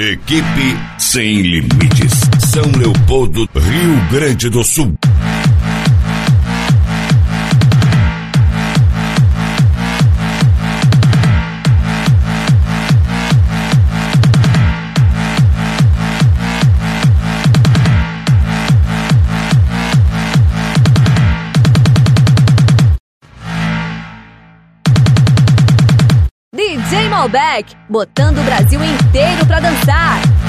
Equipe Sem Limites, São Leopoldo, Rio Grande do Sul. DJ Malbec, botando o Brasil inteiro pra dançar.